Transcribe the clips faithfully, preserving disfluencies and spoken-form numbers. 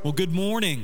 Well, good morning.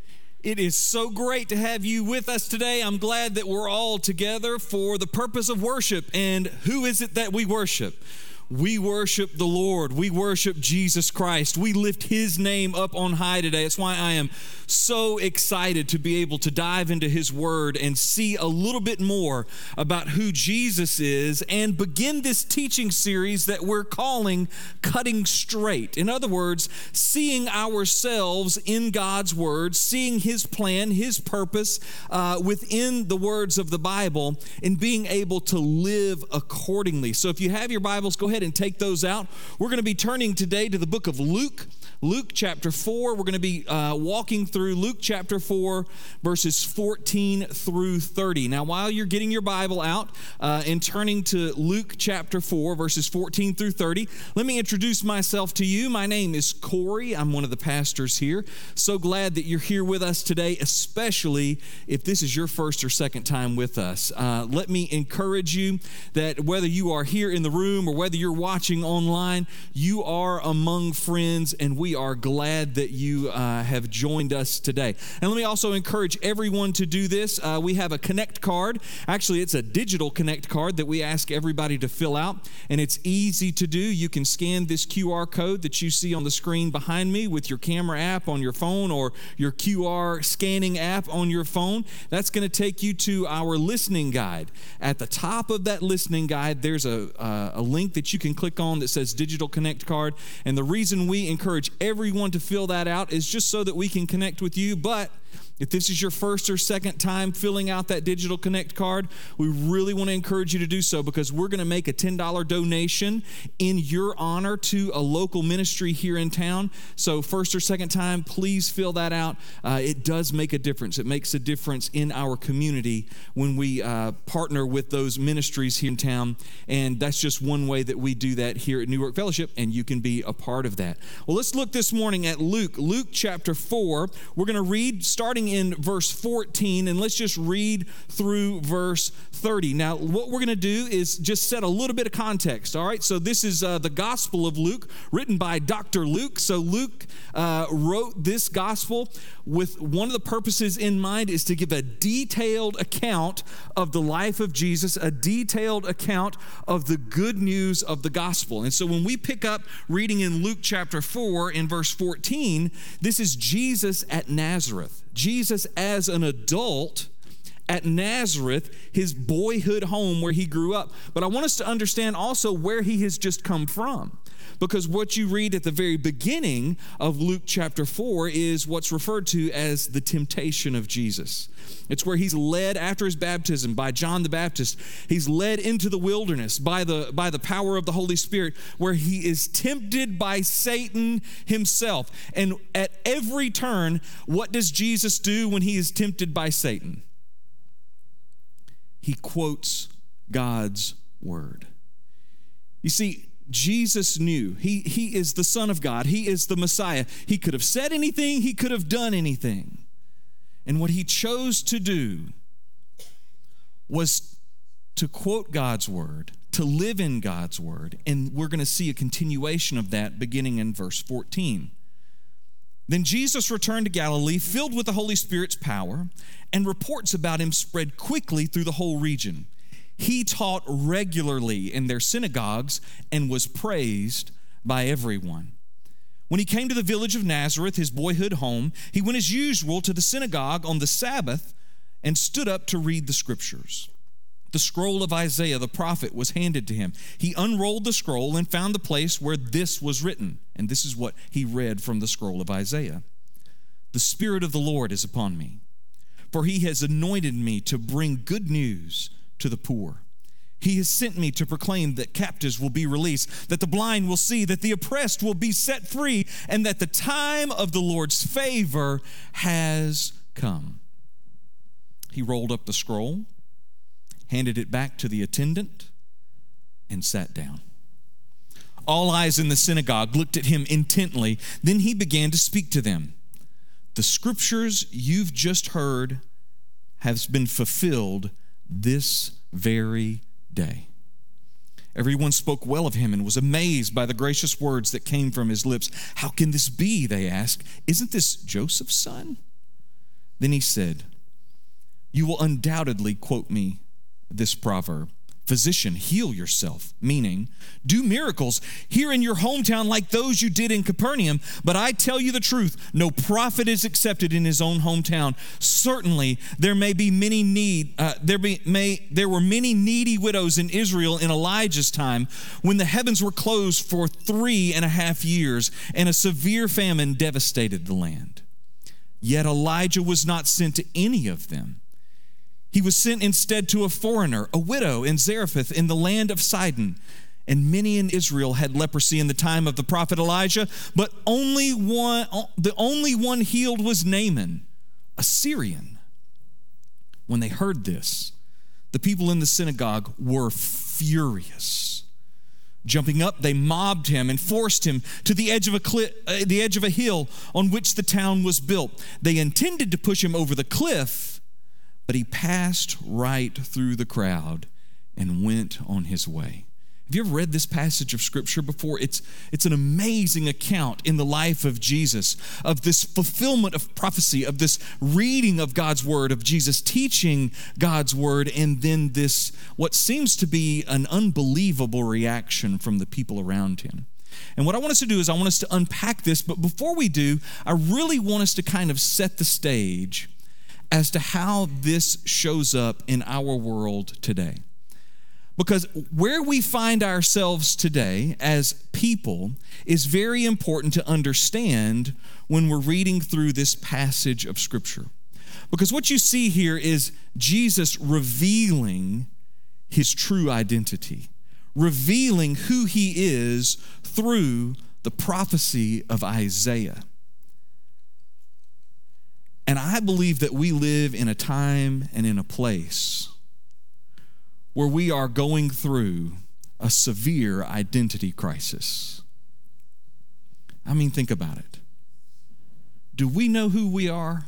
It is so great to have you with us today. I'm glad that we're all together for the purpose of worship. And who is it that we worship? We worship the Lord. We worship Jesus Christ. We lift His name up on high today. That's why I am so excited to be able to dive into His Word and see a little bit more about who Jesus is and begin this teaching series that we're calling Cutting Straight. In other words, seeing ourselves in God's Word, seeing His plan, His purpose uh, within the words of the Bible, and being able to live accordingly. So if you have your Bibles, go ahead and take those out. We're going to be turning today to the book of Luke, Luke chapter four. We're going to be uh, walking through Luke chapter four, verses fourteen through thirty. Now, while you're getting your Bible out uh, and turning to Luke chapter four, verses fourteen through thirty, let me introduce myself to you. My name is Corey. I'm one of the pastors here. So glad that you're here with us today, especially if this is your first or second time with us. Uh, let me encourage you that whether you are here in the room or whether you're watching online, you are among friends, and we are glad that you uh, have joined us today. And let me also encourage everyone to do this. Uh, we have a Connect card. Actually, it's a digital Connect card that we ask everybody to fill out, and it's easy to do. You can scan this Q R code that you see on the screen behind me with your camera app on your phone or your Q R scanning app on your phone. That's going to take you to our listening guide. At the top of that listening guide, there's a, uh, a link that you can click on that says Digital Connect Card. And the reason we encourage everyone to fill that out is just so that we can connect with you. But if this is your first or second time filling out that Digital Connect card, we really want to encourage you to do so, because we're going to make a ten dollars donation in your honor to a local ministry here in town. So first or second time, please fill that out. Uh, it does make a difference. It makes a difference in our community when we uh, partner with those ministries here in town. And that's just one way that we do that here at New York Fellowship, and you can be a part of that. Well, let's look this morning at Luke, Luke chapter four. We're going to read starting in verse fourteen, and let's just read through verse thirty. Now, what we're going to do is just set a little bit of context, all right? So this is uh, the Gospel of Luke, written by Doctor Luke. So Luke uh, wrote this gospel with one of the purposes in mind is to give a detailed account of the life of Jesus, a detailed account of the good news of the gospel. And so when we pick up reading in Luke chapter four in verse fourteen, this is Jesus at Nazareth. Jesus as an adult at Nazareth, his boyhood home where he grew up. But I want us to understand also where he has just come from, because what you read at the very beginning of Luke chapter four is what's referred to as the temptation of Jesus. It's where he's led after his baptism by John the Baptist. He's led into the wilderness by the, by the power of the Holy Spirit, where he is tempted by Satan himself. And at every turn, what does Jesus do when he is tempted by Satan? He quotes God's word. You see, Jesus knew he, he is the Son of God. He is the Messiah. He could have said anything. He could have done anything. And what he chose to do was to quote God's word, to live in God's word. And we're going to see a continuation of that beginning in verse fourteen. Then Jesus returned to Galilee, filled with the Holy Spirit's power, and reports about him spread quickly through the whole region. He taught regularly in their synagogues and was praised by everyone. When he came to the village of Nazareth, his boyhood home, he went as usual to the synagogue on the Sabbath and stood up to read the scriptures. The scroll of Isaiah the prophet was handed to him. He unrolled the scroll and found the place where this was written. And this is what he read from the scroll of Isaiah. The Spirit of the Lord is upon me, for he has anointed me to bring good news to the poor. He has sent me to proclaim that captives will be released, that the blind will see, that the oppressed will be set free, and that the time of the Lord's favor has come. He rolled up the scroll, handed it back to the attendant, and sat down. All eyes in the synagogue looked at him intently. Then he began to speak to them. The scriptures you've just heard has been fulfilled this very day. Everyone spoke well of him and was amazed by the gracious words that came from his lips. "How can this be?" they asked. "Isn't this Joseph's son?" Then he said, "You will undoubtedly quote me this proverb, 'Physician, heal yourself,' meaning, do miracles here in your hometown like those you did in Capernaum. But I tell you the truth, no prophet is accepted in his own hometown. Certainly, there may be many need. Uh, there be may there were many needy widows in Israel in Elijah's time, when the heavens were closed for three and a half years, and a severe famine devastated the land. Yet Elijah was not sent to any of them. He was sent instead to a foreigner, a widow in Zarephath in the land of Sidon. And many in Israel had leprosy in the time of the prophet Elijah, but only one, the only one healed was Naaman, a Syrian." When they heard this, the people in the synagogue were furious. Jumping up, they mobbed him and forced him to the edge of a cliff, uh, the edge of a hill on which the town was built. They intended to push him over the cliff, but he passed right through the crowd and went on his way. Have you ever read this passage of Scripture before? It's, it's an amazing account in the life of Jesus, of this fulfillment of prophecy, of this reading of God's Word, of Jesus teaching God's Word, and then this, what seems to be an unbelievable reaction from the people around him. And what I want us to do is I want us to unpack this, but before we do, I really want us to kind of set the stage as to how this shows up in our world today. Because where we find ourselves today as people is very important to understand when we're reading through this passage of Scripture. Because what you see here is Jesus revealing his true identity, revealing who he is through the prophecy of Isaiah. And I believe that we live in a time and in a place where we are going through a severe identity crisis. I mean, think about it. Do we know who we are?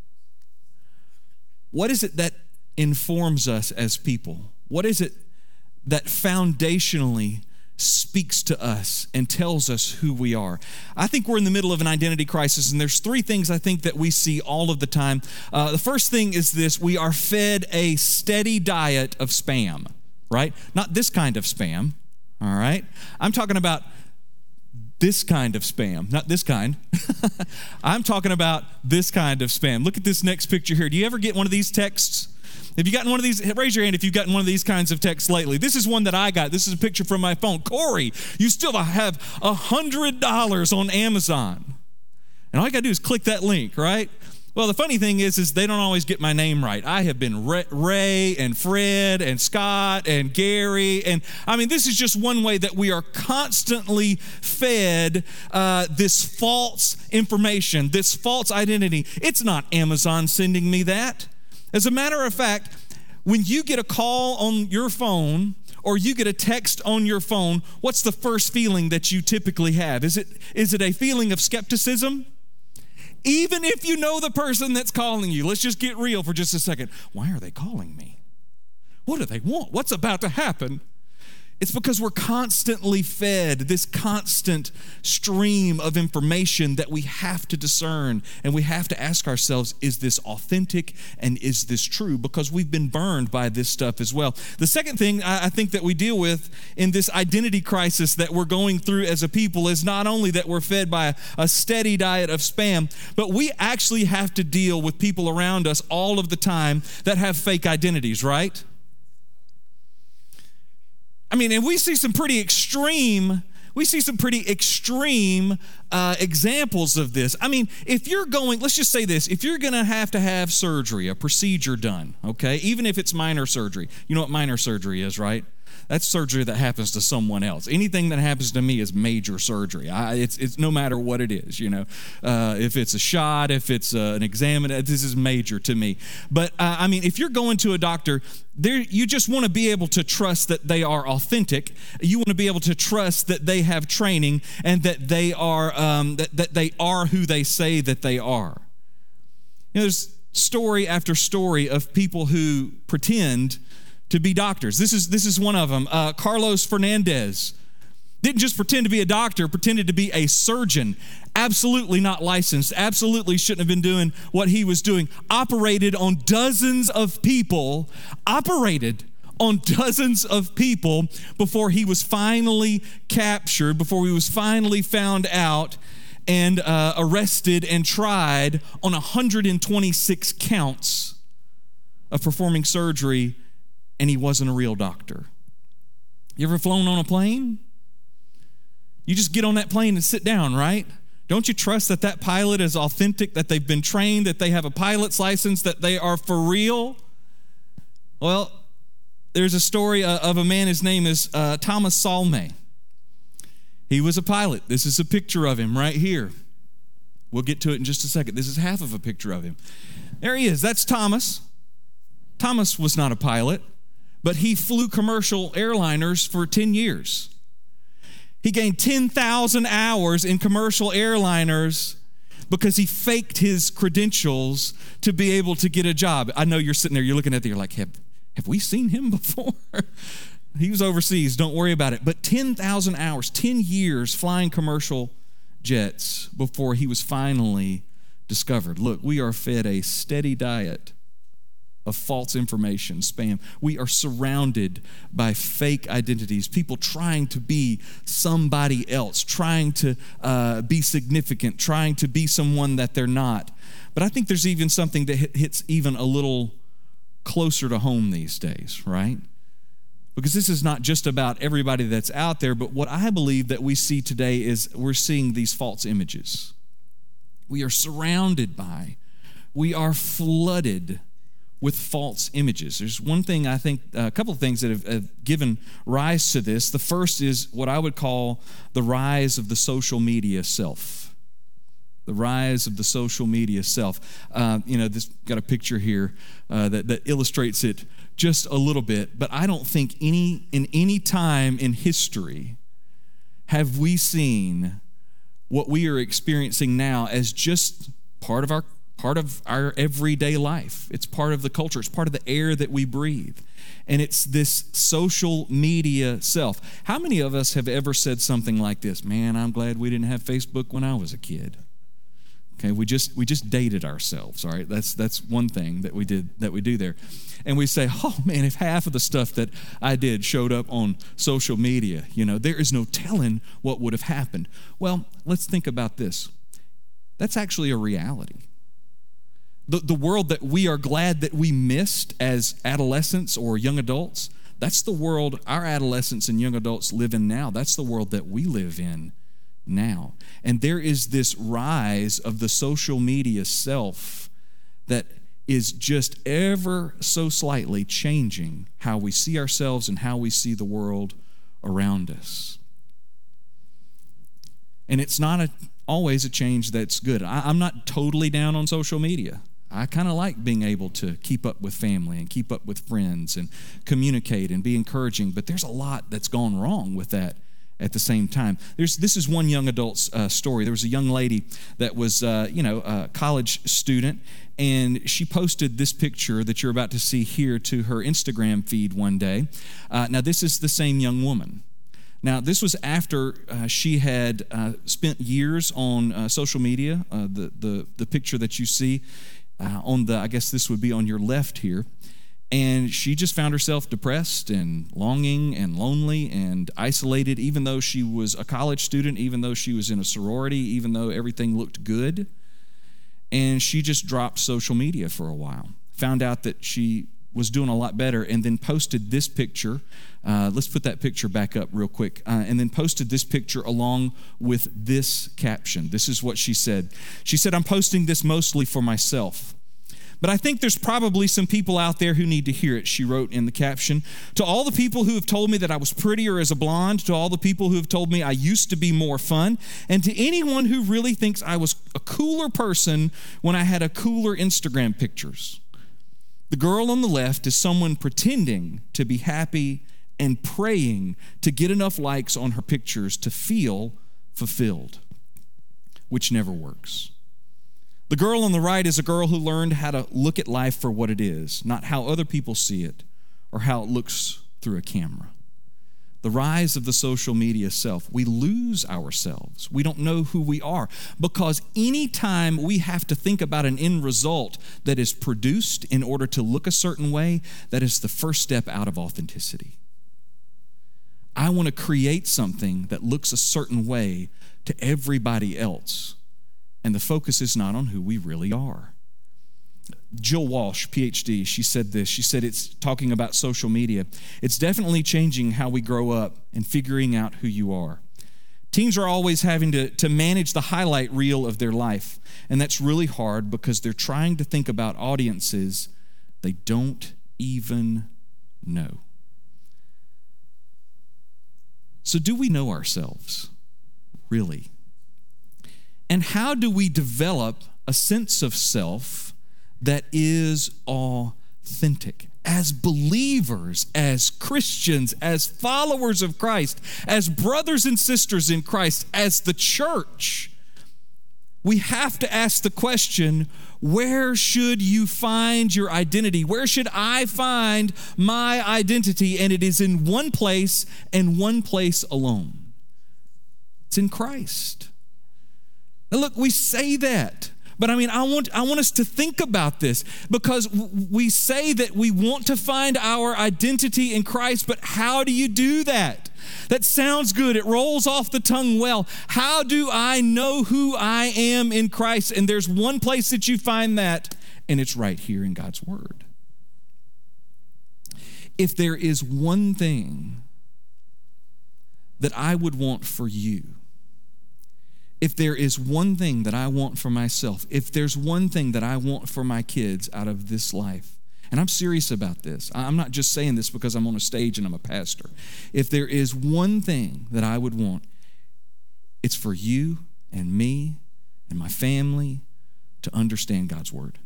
What is it that informs us as people? What is it that foundationally speaks to us and tells us who we are? I think we're in the middle of an identity crisis, and there's three things I think that we see all of the time. Uh, the first thing is this: we are fed a steady diet of spam, right? Not this kind of spam, all right? I'm talking about this kind of spam, not this kind. I'm talking about this kind of spam. Look at this next picture here. Do you ever get one of these texts? Have you gotten one of these? Raise your hand if you've gotten one of these kinds of texts lately. This is one that I got. This is a picture from my phone. "Corey, you still have one hundred dollars on Amazon." And all you got to do is click that link, right? Well, the funny thing is, is they don't always get my name right. I have been Ray and Fred and Scott and Gary. And I mean, this is just one way that we are constantly fed uh, this false information, this false identity. It's not Amazon sending me that. As a matter of fact, when you get a call on your phone or you get a text on your phone, what's the first feeling that you typically have? Is it, is it a feeling of skepticism? Even if you know the person that's calling you, let's just get real for just a second. Why are they calling me? What do they want? What's about to happen? It's because we're constantly fed this constant stream of information that we have to discern, and we have to ask ourselves, is this authentic and is this true? Because we've been burned by this stuff as well. The second thing I think that we deal with in this identity crisis that we're going through as a people is not only that we're fed by a steady diet of spam, but we actually have to deal with people around us all of the time that have fake identities, right? I mean, and we see some pretty extreme, we see some pretty extreme uh, examples of this. I mean, if you're going, let's just say this, if you're going to have to have surgery, a procedure done, okay, even if it's minor surgery, you know what minor surgery is, right? That's surgery that happens to someone else. Anything that happens to me is major surgery. I, it's, it's no matter what it is, you know. Uh, if it's a shot, if it's uh, an exam, this is major to me. But, uh, I mean, if you're going to a doctor, there, you just want to be able to trust that they are authentic. You want to be able to trust that they have training and that they are, um, that, that they are who they say that they are. You know, there's story after story of people who pretend to be doctors. This is, this is one of them. Uh, Carlos Fernandez didn't just pretend to be a doctor, pretended to be a surgeon. Absolutely not licensed. Absolutely shouldn't have been doing what he was doing. Operated on dozens of people. Operated on dozens of people before he was finally captured, before he was finally found out and uh, arrested and tried on one hundred twenty-six counts of performing surgery, and he wasn't a real doctor. You ever flown on a plane? You just get on that plane and sit down, right? Don't you trust that that pilot is authentic, that they've been trained, that they have a pilot's license, that they are for real? Well, there's a story of a man, his name is uh, Thomas Salme. He was a pilot. This is a picture of him right here. We'll get to it in just a second. This is half of a picture of him. There he is. That's Thomas. Thomas was not a pilot, but he flew commercial airliners for ten years. He gained ten thousand hours in commercial airliners because he faked his credentials to be able to get a job. I know you're sitting there, you're looking at it, you're like, have, have we seen him before? He was overseas, don't worry about it. But ten thousand hours, ten years flying commercial jets before he was finally discovered. Look, we are fed a steady diet of false information, spam. We are surrounded by fake identities, people trying to be somebody else, trying to uh, be significant, trying to be someone that they're not. But I think there's even something that hits even a little closer to home these days, right? Because this is not just about everybody that's out there, but what I believe that we see today is we're seeing these false images. We are surrounded by, we are flooded with false images. There's one thing I think, a couple of things that have, have given rise to this. The first is what I would call the rise of the social media self. The rise of the social media self. Uh, you know, this got a picture here uh, that, that illustrates it just a little bit, but I don't think any in any time in history have we seen what we are experiencing now as just part of our part of our everyday life. It's part of the culture. It's part of the air that we breathe. And it's this social media self. How many of us have ever said something like this? Man, I'm glad we didn't have Facebook when I was a kid. Okay, we just we just dated ourselves, all right? That's that's one thing that we did that we do there. And we say, "Oh man, if half of the stuff that I did showed up on social media, you know, there is no telling what would have happened." Well, let's think about this. That's actually a reality. The, the world that we are glad that we missed as adolescents or young adults, that's the world our adolescents and young adults live in now. That's the world that we live in now. And there is this rise of the social media self that is just ever so slightly changing how we see ourselves and how we see the world around us. And it's not a, always a change that's good. I, I'm not totally down on social media. I kind of like being able to keep up with family and keep up with friends and communicate and be encouraging, but there's a lot that's gone wrong with that at the same time. There's this is one young adult's uh, story. There was a young lady that was, uh, you know, a college student, and she posted this picture that you're about to see here to her Instagram feed one day. Uh, now, this is the same young woman. Now, this was after uh, she had uh, spent years on uh, social media. Uh, the, the, the picture that you see uh, on the, I guess this would be on your left here. And she just found herself depressed and longing and lonely and isolated, even though she was a college student, even though she was in a sorority, even though everything looked good. And she just dropped social media for a while. Found out that she was doing a lot better, and then posted this picture. Uh, let's put that picture back up real quick. Uh, and then posted this picture along with this caption. This is what she said. She said, "I'm posting this mostly for myself, but I think there's probably some people out there who need to hear it," she wrote in the caption. "To all the people who have told me that I was prettier as a blonde, to all the people who have told me I used to be more fun, and to anyone who really thinks I was a cooler person when I had a cooler Instagram pictures. The girl on the left is someone pretending to be happy and praying to get enough likes on her pictures to feel fulfilled, which never works. The girl on the right is a girl who learned how to look at life for what it is, not how other people see it or how it looks through a camera. The rise of the social media self, we lose ourselves. We don't know who we are because anytime we have to think about an end result that is produced in order to look a certain way, that is the first step out of authenticity. I want to create something that looks a certain way to everybody else, and the focus is not on who we really are. Jill Walsh, P H D, she said this. She said it's talking about social media. It's definitely changing how we grow up and figuring out who you are. Teens are always having to, to manage the highlight reel of their life, and that's really hard because they're trying to think about audiences they don't even know. So do we know ourselves, really? And how do we develop a sense of self that is authentic? As believers, as Christians, as followers of Christ, as brothers and sisters in Christ, as the church, we have to ask the question, where should you find your identity? Where should I find my identity? And it is in one place and one place alone. It's in Christ. Now look, we say that. But I mean, I want, I want us to think about this because we say that we want to find our identity in Christ, but how do you do that? That sounds good. It rolls off the tongue well. How do I know who I am in Christ? And there's one place that you find that, and it's right here in God's Word. If there is one thing that I would want for you, if there is one thing that I want for myself, if there's one thing that I want for my kids out of this life, and I'm serious about this. I'm not just saying this because I'm on a stage and I'm a pastor. If there is one thing that I would want, it's for you and me and my family to understand God's Word.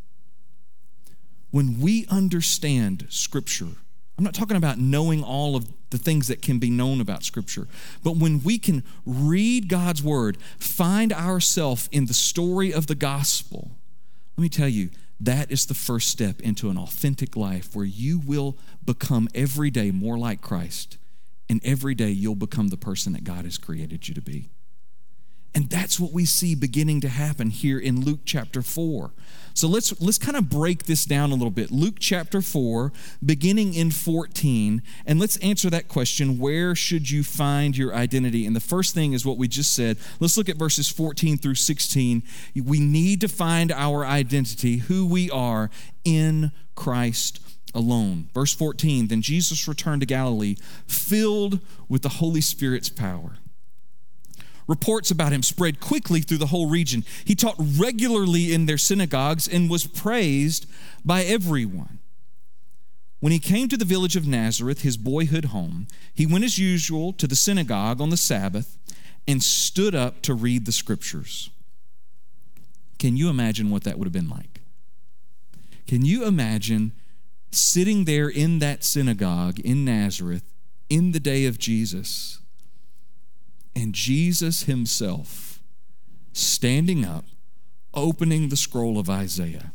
When we understand Scripture, I'm not talking about knowing all of the things that can be known about Scripture, but when we can read God's Word, find ourselves in the story of the gospel, let me tell you, that is the first step into an authentic life where you will become every day more like Christ, and every day you'll become the person that God has created you to be. And that's what we see beginning to happen here in Luke chapter four. So let's let's kind of break this down a little bit. Luke chapter four, beginning in fourteen, and let's answer that question, where should you find your identity? And the first thing is what we just said. Let's look at verses fourteen through sixteen. We need to find our identity, who we are in Christ alone. Verse fourteen, then Jesus returned to Galilee, filled with the Holy Spirit's power. Reports about him spread quickly through the whole region. He taught regularly in their synagogues and was praised by everyone. When he came to the village of Nazareth, his boyhood home, he went as usual to the synagogue on the Sabbath and stood up to read the Scriptures. Can you imagine what that would have been like? Can you imagine sitting there in that synagogue in Nazareth in the day of Jesus, and Jesus himself standing up, opening the scroll of Isaiah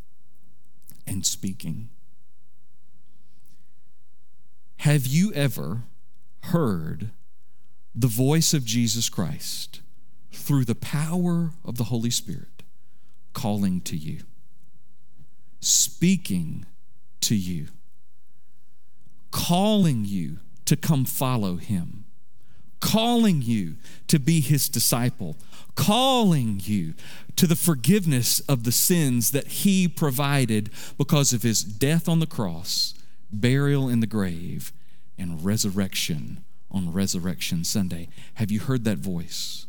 and speaking? Have you ever heard the voice of Jesus Christ through the power of the Holy Spirit calling to you, speaking to you, calling you to come follow him, calling you to be his disciple, calling you to the forgiveness of the sins that he provided because of his death on the cross, burial in the grave, and resurrection on Resurrection Sunday? Have you heard that voice?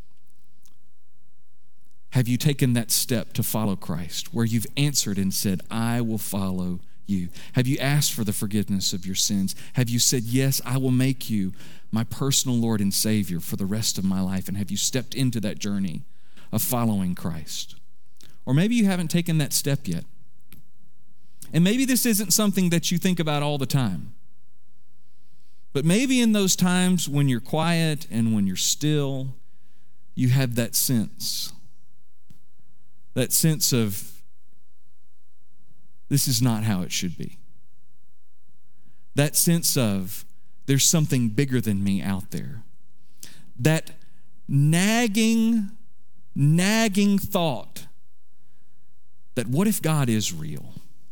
Have you taken that step to follow Christ, where you've answered and said, I will follow you? Have you asked for the forgiveness of your sins? Have you said, yes, I will make you my personal Lord and Savior for the rest of my life? And have you stepped into that journey of following Christ? Or maybe you haven't taken that step yet. And maybe this isn't something that you think about all the time. But maybe in those times when you're quiet and when you're still, you have that sense, that sense of, this is not how it should be. That sense of there's something bigger than me out there. That nagging, nagging thought that what if God is real?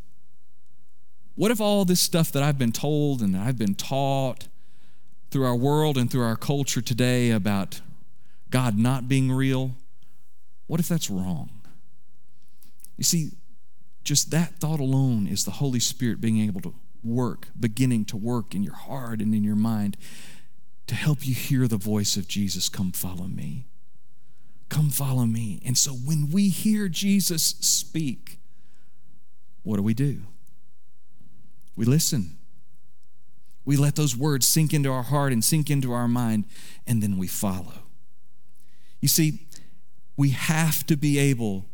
What if all this stuff that I've been told and that I've been taught through our world and through our culture today about God not being real, what if that's wrong? You see, just that thought alone is the Holy Spirit being able to work, beginning to work in your heart and in your mind to help you hear the voice of Jesus, come follow me. Come follow me. And so when we hear Jesus speak, what do we do? We listen. We let those words sink into our heart and sink into our mind, and then we follow. You see, we have to be able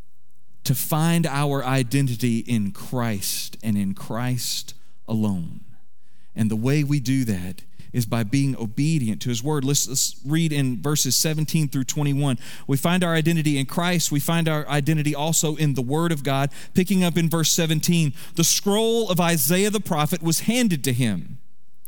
to find our identity in Christ and in Christ alone. And the way we do that is by being obedient to his word. Let's, let's read in verses seventeen through twenty-one. We find our identity in Christ. We find our identity also in the word of God. Picking up in verse seventeen, the scroll of Isaiah the prophet was handed to him.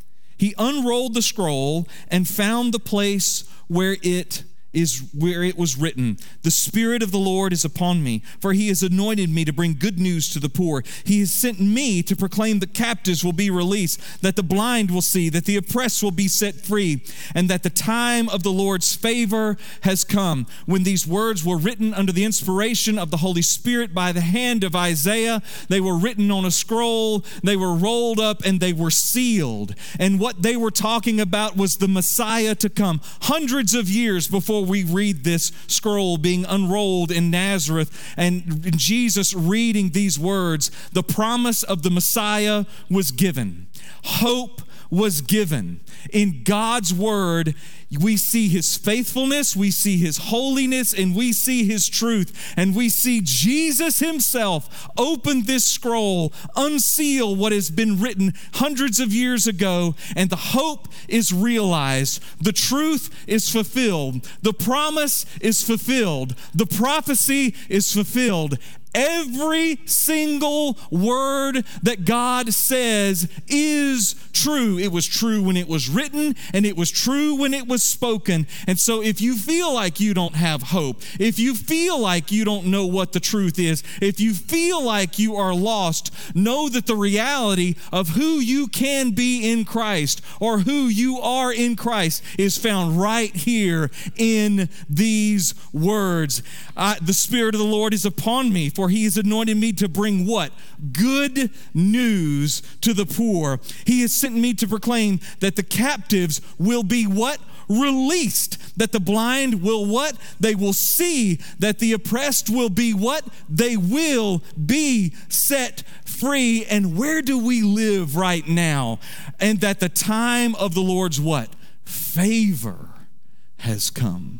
He unrolled the scroll and found the place where it is where it was written, the Spirit of the Lord is upon me, for he has anointed me to bring good news to the poor. He has sent me to proclaim that captives will be released, that the blind will see, that the oppressed will be set free, and that the time of the Lord's favor has come. When these words were written under the inspiration of the Holy Spirit by the hand of Isaiah, they were written on a scroll, they were rolled up, and they were sealed. And what they were talking about was the Messiah to come. Hundreds of years before we read this scroll being unrolled in Nazareth and Jesus reading these words, the promise of the Messiah was given. Hope was given. In God's word, we see his faithfulness, we see his holiness, and we see his truth. And we see Jesus himself open this scroll, unseal what has been written hundreds of years ago, and the hope is realized. The truth is fulfilled. The promise is fulfilled. The prophecy is fulfilled. Every single word that God says is true. It was true when it was written, and it was true when it was spoken. And so if you feel like you don't have hope, if you feel like you don't know what the truth is, if you feel like you are lost, know that the reality of who you can be in Christ or who you are in Christ is found right here in these words. I, the Spirit of the Lord is upon me, for he has anointed me to bring what? Good news to the poor. He has sent me to proclaim that the captives will be what? Released. That the blind will what? They will see. That the oppressed will be what? They will be set free. And where do we live right now? And that the time of the Lord's what? Favor has come.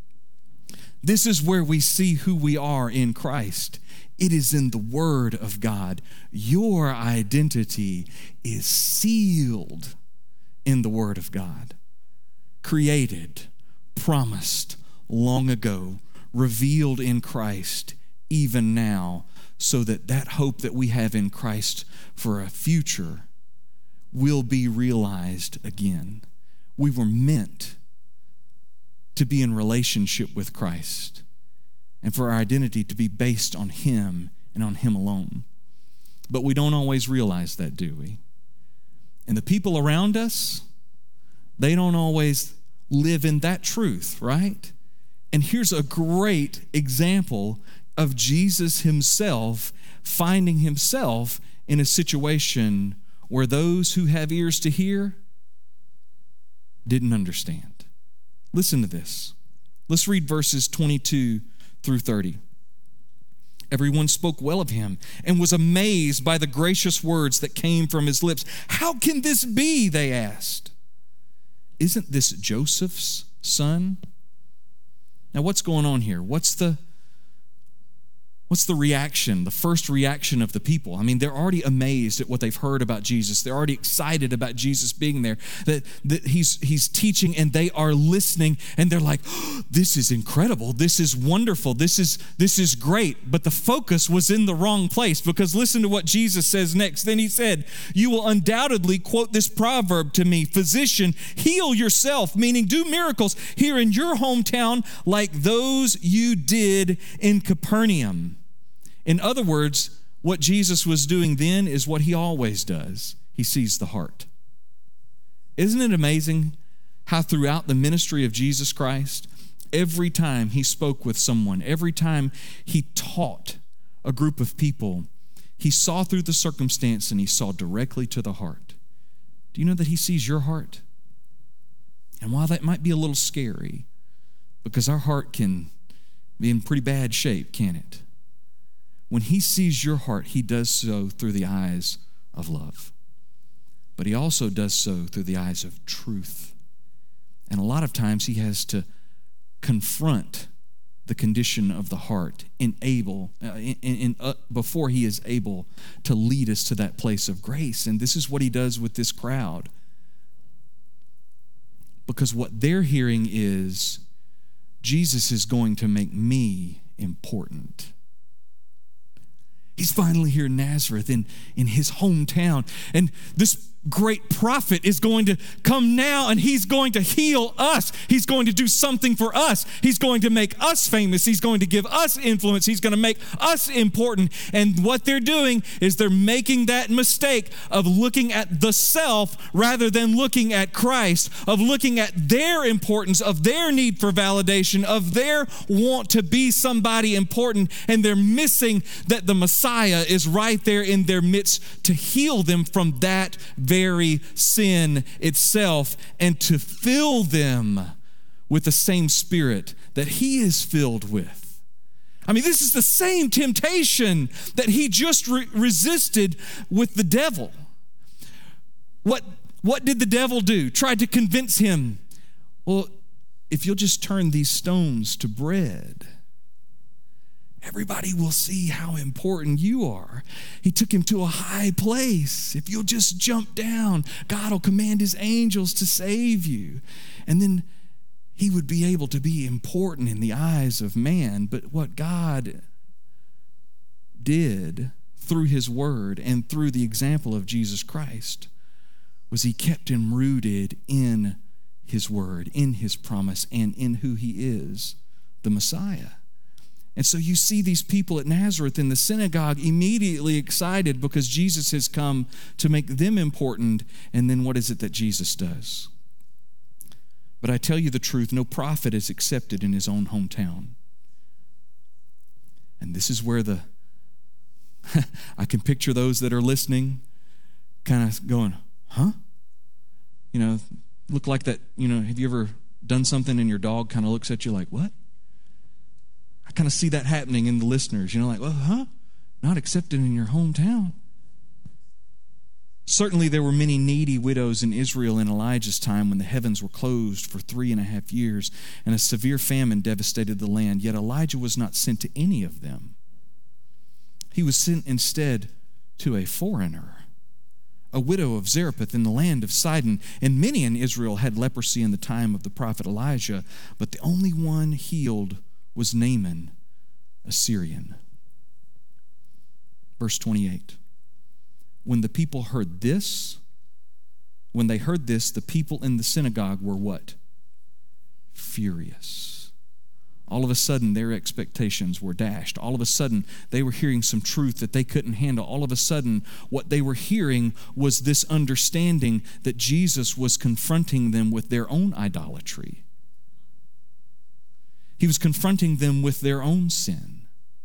This is where we see who we are in Christ. It is in the Word of God. Your identity is sealed in the Word of God. Created, promised long ago, revealed in Christ even now, so that that hope that we have in Christ for a future will be realized again. We were meant to be in relationship with Christ, and for our identity to be based on him and on him alone. But we don't always realize that, do we? And the people around us, they don't always live in that truth, right? And here's a great example of Jesus himself finding himself in a situation where those who have ears to hear didn't understand. Listen to this. Let's read verses twenty-two through thirty. Everyone spoke well of him and was amazed by the gracious words that came from his lips. How can this be? They asked. Isn't this Joseph's son? Now, what's going on here? What's the What's the reaction, the first reaction of the people? I mean, they're already amazed at what they've heard about Jesus. They're already excited about Jesus being there, that, that he's, he's teaching, and they are listening, and they're like, oh, this is incredible. This is wonderful. This is, this is great. But the focus was in the wrong place, because listen to what Jesus says next. Then he said, you will undoubtedly quote this proverb to me, physician, heal yourself, meaning do miracles here in your hometown like those you did in Capernaum. In other words, what Jesus was doing then is what he always does. He sees the heart. Isn't it amazing how throughout the ministry of Jesus Christ, every time he spoke with someone, every time he taught a group of people, he saw through the circumstance and he saw directly to the heart. Do you know that he sees your heart? And while that might be a little scary, because our heart can be in pretty bad shape, can't it? When he sees your heart, he does so through the eyes of love. But he also does so through the eyes of truth. And a lot of times he has to confront the condition of the heart in able, uh, in, in, uh, before he is able to lead us to that place of grace. And this is what he does with this crowd. Because what they're hearing is, Jesus is going to make me important. He's finally here in Nazareth, in, in his hometown. And this great prophet is going to come now, and he's going to heal us. He's going to do something for us. He's going to make us famous. He's going to give us influence. He's going to make us important. And what they're doing is they're making that mistake of looking at the self rather than looking at Christ, of looking at their importance, of their need for validation, of their want to be somebody important. And they're missing that the Messiah is right there in their midst to heal them from that very sin itself and to fill them with the same spirit that he is filled with. I mean, this is the same temptation that he just re- resisted with the devil. What, what did the devil do? Tried to convince him, well, if you'll just turn these stones to bread, everybody will see how important you are. He took him to a high place. If you'll just jump down, God will command his angels to save you. And then he would be able to be important in the eyes of man. But what God did through his word and through the example of Jesus Christ was he kept him rooted in his word, in his promise, and in who he is, the Messiah. And so you see these people at Nazareth in the synagogue immediately excited because Jesus has come to make them important. And then what is it that Jesus does? But I tell you the truth, no prophet is accepted in his own hometown. And this is where the, I can picture those that are listening kind of going, huh? You know, look like that, you know, have you ever done something and your dog kind of looks at you like, what? I kind of see that happening in the listeners, you know, like, well, huh? Not accepted in your hometown. Certainly there were many needy widows in Israel in Elijah's time when the heavens were closed for three and a half years and a severe famine devastated the land. Yet Elijah was not sent to any of them. He was sent instead to a foreigner, a widow of Zarephath in the land of Sidon. And many in Israel had leprosy in the time of the prophet Elijah, but the only one healed was Naaman, a Syrian. Verse twenty-eight. When the people heard this, when they heard this, the people in the synagogue were what? Furious. All of a sudden, their expectations were dashed. All of a sudden, they were hearing some truth that they couldn't handle. All of a sudden, what they were hearing was this understanding that Jesus was confronting them with their own idolatry. He was confronting them with their own sin.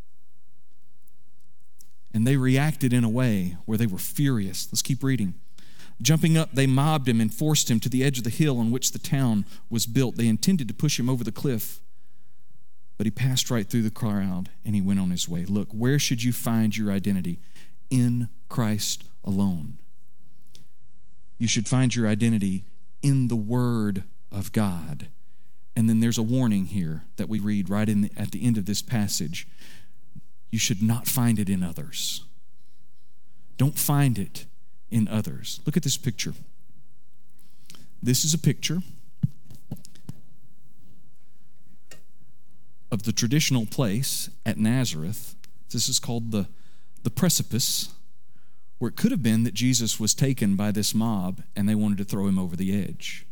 And they reacted in a way where they were furious. Let's keep reading. Jumping up, they mobbed him and forced him to the edge of the hill on which the town was built. They intended to push him over the cliff, but he passed right through the crowd and he went on his way. Look, where should you find your identity? In Christ alone. You should find your identity in the Word of God. And then there's a warning here that we read right in the, at the end of this passage. you should not find it in others. Don't find it in others. Look at this picture. This is a picture of the traditional place at Nazareth. This is called the, the precipice, where it could have been that Jesus was taken by this mob and they wanted to throw him over the edge.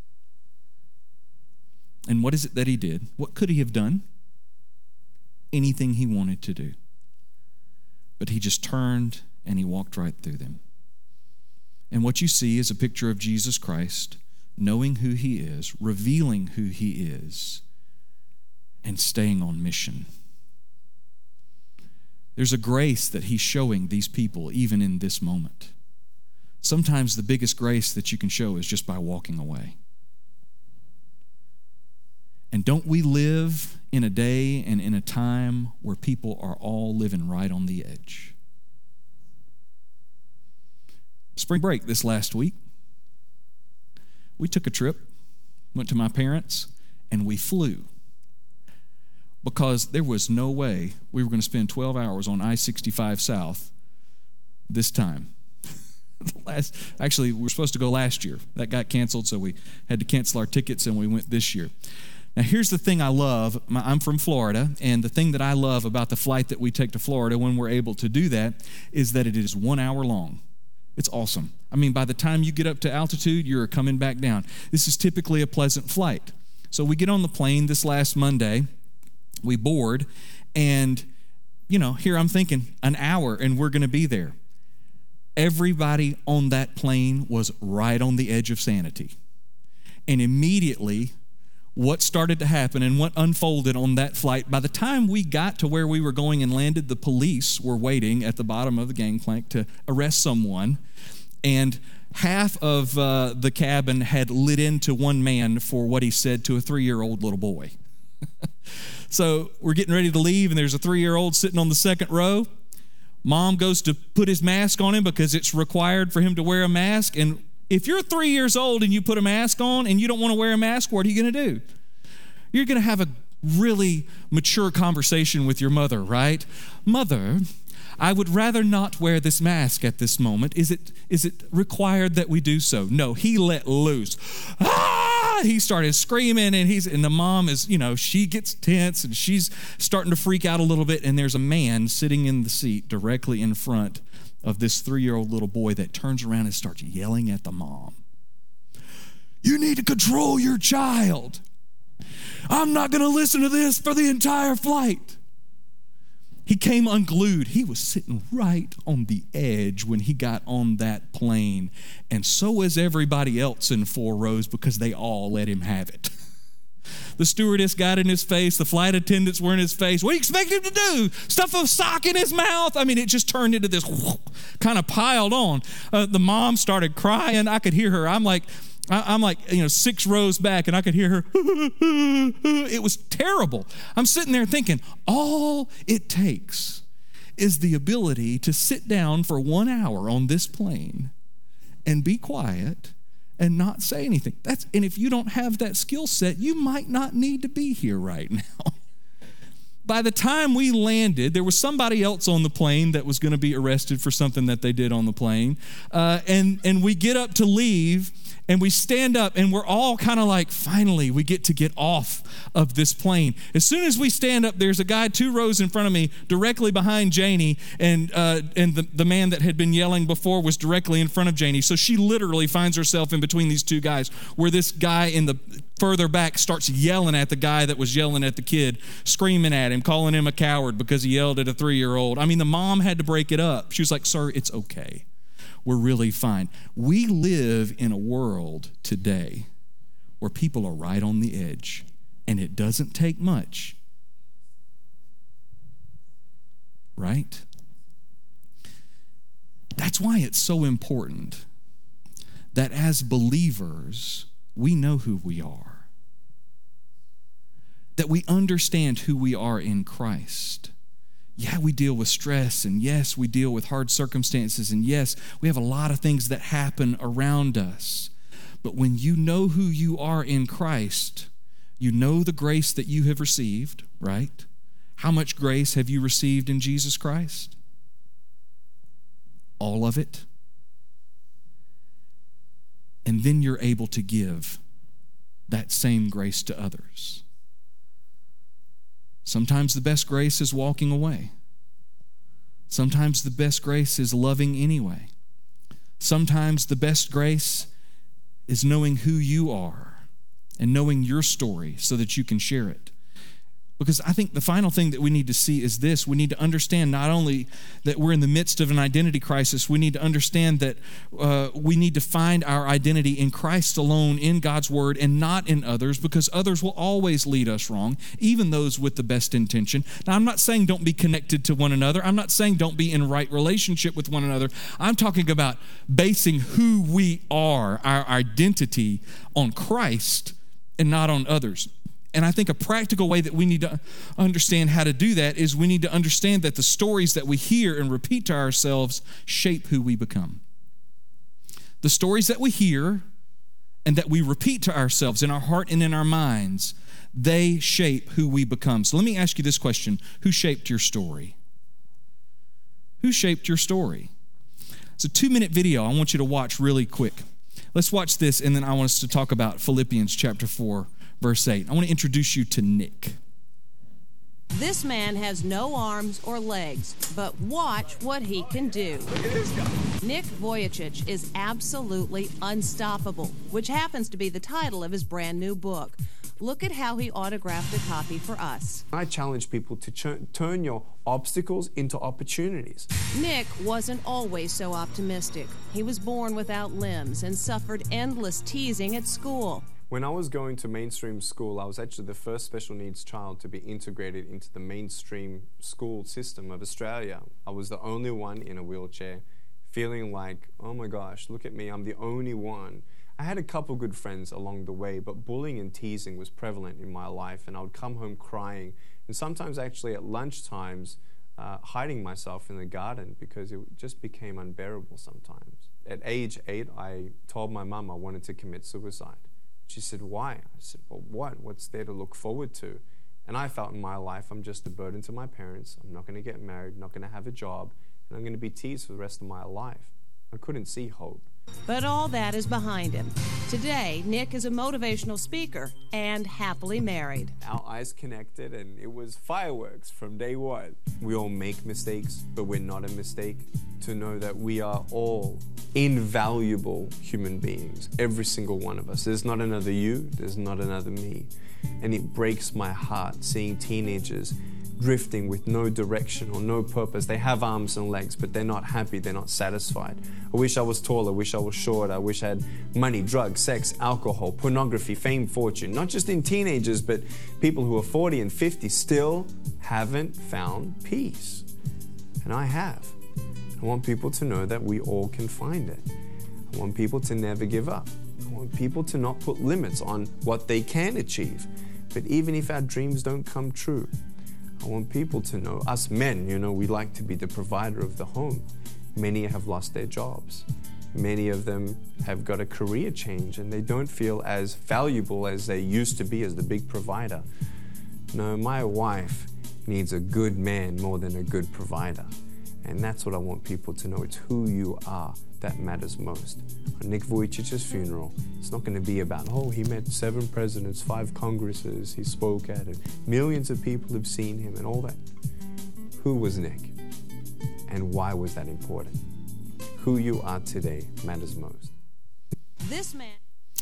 And what is it that he did? What could he have done? Anything he wanted to do. But he just turned and he walked right through them. And what you see is a picture of Jesus Christ, knowing who he is, revealing who he is, and staying on mission. There's a grace that he's showing these people even in this moment. Sometimes the biggest grace that you can show is just by walking away. And don't we live in a day and in a time where people are all living right on the edge? Spring break this last week, we took a trip, went to my parents, and we flew. Because there was no way we were going to spend twelve hours on I sixty-five South this time. last, actually, we were supposed to go last year. That got canceled, so we had to cancel our tickets, and we went this year. Now, here's the thing I love. I'm from Florida, and the thing that I love about the flight that we take to Florida when we're able to do that is that it is one hour long. It's awesome. I mean, by the time you get up to altitude, you're coming back down. This is typically a pleasant flight. So we get on the plane this last Monday. We board, and, you know, here I'm thinking an hour, and we're going to be there. Everybody on that plane was right on the edge of sanity. And immediately, what started to happen and what unfolded on that flight, by the time we got to where we were going and landed, the police were waiting at the bottom of the gangplank to arrest someone, and half of uh, the cabin had lit into one man for what he said to a three-year-old little boy. So we're getting ready to leave, and there's a three-year-old sitting on the second row. Mom goes to put his mask on him because it's required for him to wear a mask, and if you're three years old and you put a mask on and you don't want to wear a mask, what are you going to do? You're going to have a really mature conversation with your mother, right? Mother, I would rather not wear this mask at this moment. Is it is it required that we do so? No, he let loose. Ah! He started screaming, and he's and the mom is, you know, she gets tense and she's starting to freak out a little bit, and there's a man sitting in the seat directly in front of this three-year-old little boy that turns around and starts yelling at the mom. You need to control your child. I'm not going to listen to this for the entire flight. He came unglued. He was sitting right on the edge when he got on that plane. And so was everybody else in four rows because they all let him have it. The stewardess got in his face. The flight attendants were in his face. What do you expect him to do? Stuff a sock in his mouth? I mean, it just turned into this whoosh, kind of piled on. Uh, the mom started crying. I could hear her. I'm like, I, I'm like, you know, six rows back, and I could hear her. It was terrible. I'm sitting there thinking, all it takes is the ability to sit down for one hour on this plane and be quiet and not say anything. That's and if you don't have that skill set, you might not need to be here right now. By the time we landed, there was somebody else on the plane that was going to be arrested for something that they did on the plane. Uh, and, and we get up to leave, and we stand up, and we're all kind of like, finally, we get to get off of this plane. As soon as we stand up, there's a guy two rows in front of me, directly behind Janie, and uh, and the, the man that had been yelling before was directly in front of Janie. So she literally finds herself in between these two guys, where this guy in the further back starts yelling at the guy that was yelling at the kid, screaming at him, calling him a coward because he yelled at a three-year-old. I mean, the mom had to break it up. She was like, sir, it's okay. We're really fine. We live in a world today where people are right on the edge, and it doesn't take much, right? That's why it's so important that as believers, we know who we are, that we understand who we are in Christ. Yeah, we deal with stress, and yes, we deal with hard circumstances, and yes, we have a lot of things that happen around us. But when you know who you are in Christ, you know the grace that you have received, right? How much grace have you received in Jesus Christ? All of it. And then you're able to give that same grace to others. Sometimes the best grace is walking away. Sometimes the best grace is loving anyway. Sometimes the best grace is knowing who you are and knowing your story so that you can share it. Because I think the final thing that we need to see is this. We need to understand not only that we're in the midst of an identity crisis, we need to understand that uh, we need to find our identity in Christ alone, in God's Word, and not in others, because others will always lead us wrong, even those with the best intention. Now, I'm not saying don't be connected to one another. I'm not saying don't be in right relationship with one another. I'm talking about basing who we are, our identity, on Christ and not on others. And I think a practical way that we need to understand how to do that is we need to understand that the stories that we hear and repeat to ourselves shape who we become. The stories that we hear and that we repeat to ourselves in our heart and in our minds, they shape who we become. So let me ask you this question. Who shaped your story? Who shaped your story? It's a two-minute video I want you to watch really quick. Let's watch this, and then I want us to talk about Philippians chapter four. Verse eight. I want to introduce you to Nick. This man has no arms or legs, but watch what he can do. Nick Vujicic is absolutely unstoppable, which happens to be the title of his brand new book. Look at how he autographed a copy for us. I challenge people to ch- turn your obstacles into opportunities. Nick wasn't always so optimistic. He was born without limbs and suffered endless teasing at school. When I was going to mainstream school, I was actually the first special needs child to be integrated into the mainstream school system of Australia. I was the only one in a wheelchair, feeling like, oh my gosh, look at me, I'm the only one. I had a couple good friends along the way, but bullying and teasing was prevalent in my life, and I would come home crying, and sometimes actually at lunch times, uh, hiding myself in the garden because it just became unbearable sometimes. At age eight, I told my mum I wanted to commit suicide. She said, why? I said, well, what? What's there to look forward to? And I felt in my life, I'm just a burden to my parents. I'm not going to get married, not going to have a job, and I'm going to be teased for the rest of my life. I couldn't see hope. But all that is behind him. Today, Nick is a motivational speaker and happily married. Our eyes connected, and it was fireworks from day one. We all make mistakes, but we're not a mistake. To know that we are all invaluable human beings, every single one of us. There's not another you, there's not another me. And it breaks my heart seeing teenagers drifting with no direction or no purpose. They have arms and legs, but they're not happy, they're not satisfied. I wish I was taller, I wish I was short, I wish I had money, drugs, sex, alcohol, pornography, fame, fortune. Not just in teenagers, but people who are forty and fifty still haven't found peace. And I have. I want people to know that we all can find it. I want people to never give up. I want people to not put limits on what they can achieve. But even if our dreams don't come true, I want people to know, us men, you know, we like to be the provider of the home. Many have lost their jobs. Many of them have got a career change and they don't feel as valuable as they used to be as the big provider. No, my wife needs a good man more than a good provider. And that's what I want people to know. It's who you are that matters most. On Nick Vujicic's funeral, it's not going to be about, oh, he met seven presidents, five congresses, he spoke at it. Millions of people have seen him and all that. Who was Nick? And why was that important? Who you are today matters most. This man.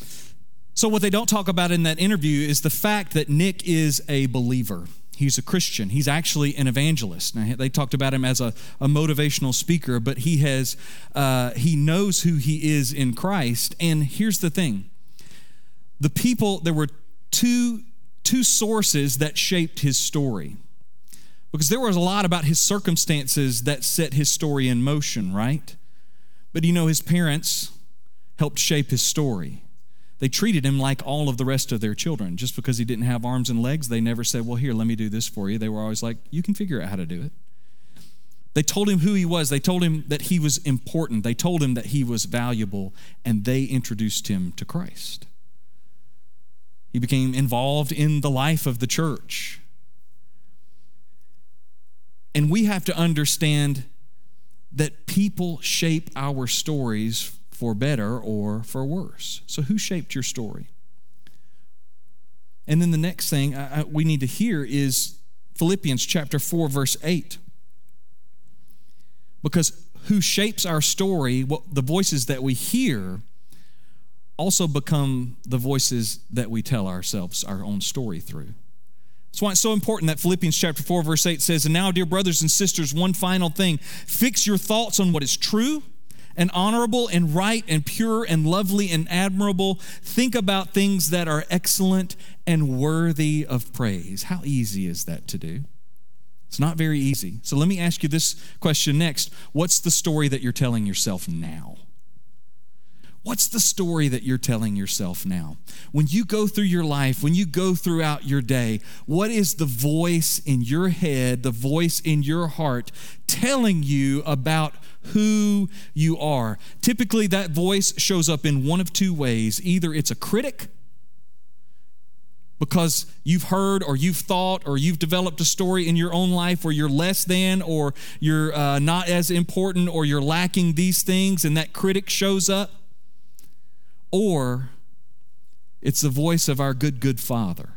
So what they don't talk about in that interview is the fact that Nick is a believer. He's a Christian. He's actually an evangelist. Now, they talked about him as a, a motivational speaker, but he has uh, he knows who he is in Christ. And here's the thing: the people there were two two sources that shaped his story, because there was a lot about his circumstances that set his story in motion, right? But you know, his parents helped shape his story. They treated him like all of the rest of their children. Just because he didn't have arms and legs, they never said, well, here, let me do this for you. They were always like, you can figure out how to do it. They told him who he was. They told him that he was important. They told him that he was valuable, and they introduced him to Christ. He became involved in the life of the church. And we have to understand that people shape our stories for better or for worse. So who shaped your story? And then the next thing I, I, we need to hear is Philippians chapter four, verse eight. Because who shapes our story, what the voices that we hear, also become the voices that we tell ourselves our own story through. That's why it's so important that Philippians chapter four, verse eight says, "And now, dear brothers and sisters, one final thing. Fix your thoughts on what is true and honorable and right and pure and lovely and admirable. Think about things that are excellent and worthy of praise." How easy is that to do? It's not very easy. So let me ask you this question next. What's the story that you're telling yourself now? What's the story that you're telling yourself now? When you go through your life, when you go throughout your day, what is the voice in your head, the voice in your heart telling you about who you are? Typically, that voice shows up in one of two ways. Either it's a critic, because you've heard or you've thought or you've developed a story in your own life where you're less than or you're uh, not as important or you're lacking these things, and that critic shows up. Or it's the voice of our good, good Father,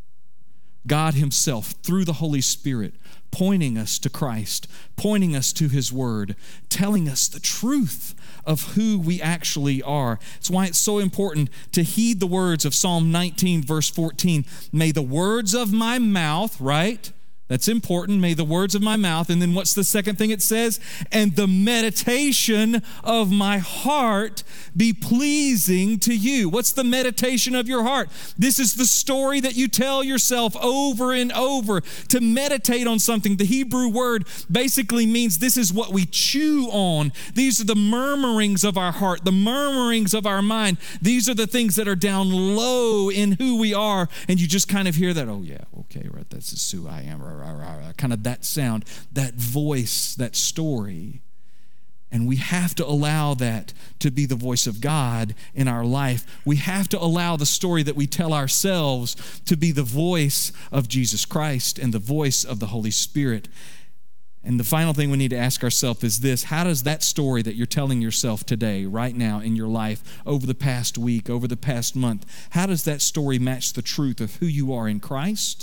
God Himself, through the Holy Spirit, pointing us to Christ, pointing us to His Word, telling us the truth of who we actually are. It's why it's so important to heed the words of Psalm nineteen, verse fourteen. May the words of my mouth, right? That's important. May the words of my mouth. And then what's the second thing it says? And the meditation of my heart be pleasing to you. What's the meditation of your heart? This is the story that you tell yourself over and over. To meditate on something, the Hebrew word basically means this is what we chew on. These are the murmurings of our heart, the murmurings of our mind. These are the things that are down low in who we are. And you just kind of hear that, oh yeah, okay, right, this is who I am, right? Kind of that sound, that voice, that story. And we have to allow that to be the voice of God in our life. We have to allow the story that we tell ourselves to be the voice of Jesus Christ and the voice of the Holy Spirit. And the final thing we need to ask ourselves is this: how does that story that you're telling yourself today, right now in your life, over the past week, over the past month, how does that story match the truth of who you are in Christ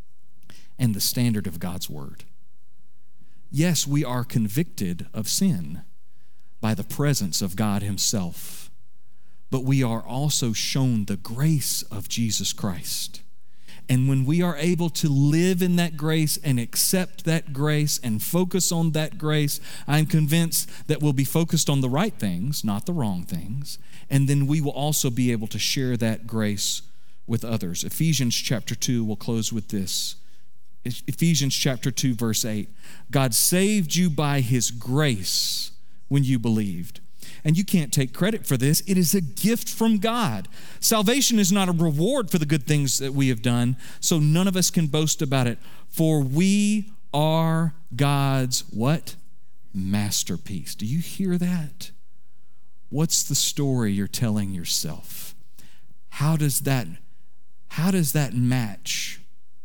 and the standard of God's Word? Yes, we are convicted of sin by the presence of God Himself, but we are also shown the grace of Jesus Christ. And when we are able to live in that grace and accept that grace and focus on that grace, I'm convinced that we'll be focused on the right things, not the wrong things, and then we will also be able to share that grace with others. Ephesians chapter two, we'll close with this. Ephesians chapter two, verse eight. God saved you by His grace when you believed. And you can't take credit for this. It is a gift from God. Salvation is not a reward for the good things that we have done, so none of us can boast about it. For we are God's what? Masterpiece. Do you hear that? What's the story you're telling yourself? How does that, how does that match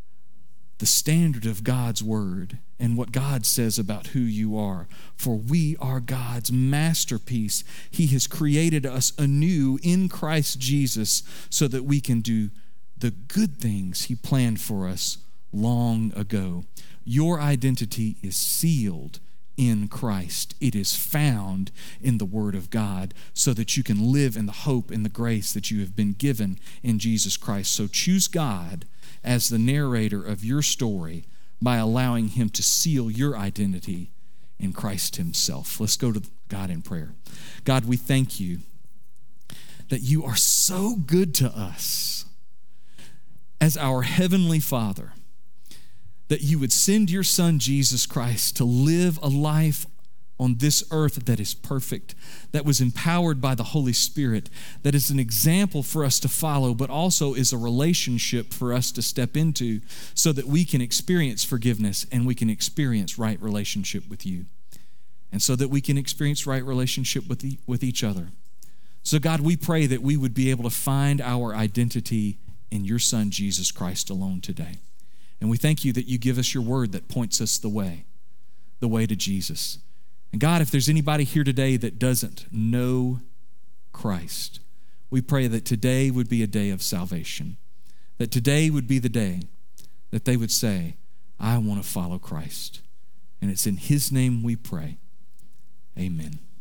the standard of God's Word and what God says about who you are? For we are God's masterpiece. He has created us anew in Christ Jesus so that we can do the good things He planned for us long ago. Your identity is sealed in Christ. It is found in the Word of God so that you can live in the hope and the grace that you have been given in Jesus Christ. So choose God as the narrator of your story by allowing Him to seal your identity in Christ Himself. Let's go to God in prayer. God, we thank You that You are so good to us as our Heavenly Father, that You would send Your Son, Jesus Christ, to live a life on this earth that is perfect, that was empowered by the Holy Spirit, that is an example for us to follow, but also is a relationship for us to step into so that we can experience forgiveness and we can experience right relationship with You, and so that we can experience right relationship with, the, with each other. So God, we pray that we would be able to find our identity in Your Son, Jesus Christ alone today. And we thank You that You give us Your Word that points us the way. the way to Jesus. And God, if there's anybody here today that doesn't know Christ, we pray that today would be a day of salvation, that today would be the day that they would say, I want to follow Christ. And it's in his name we pray. Amen.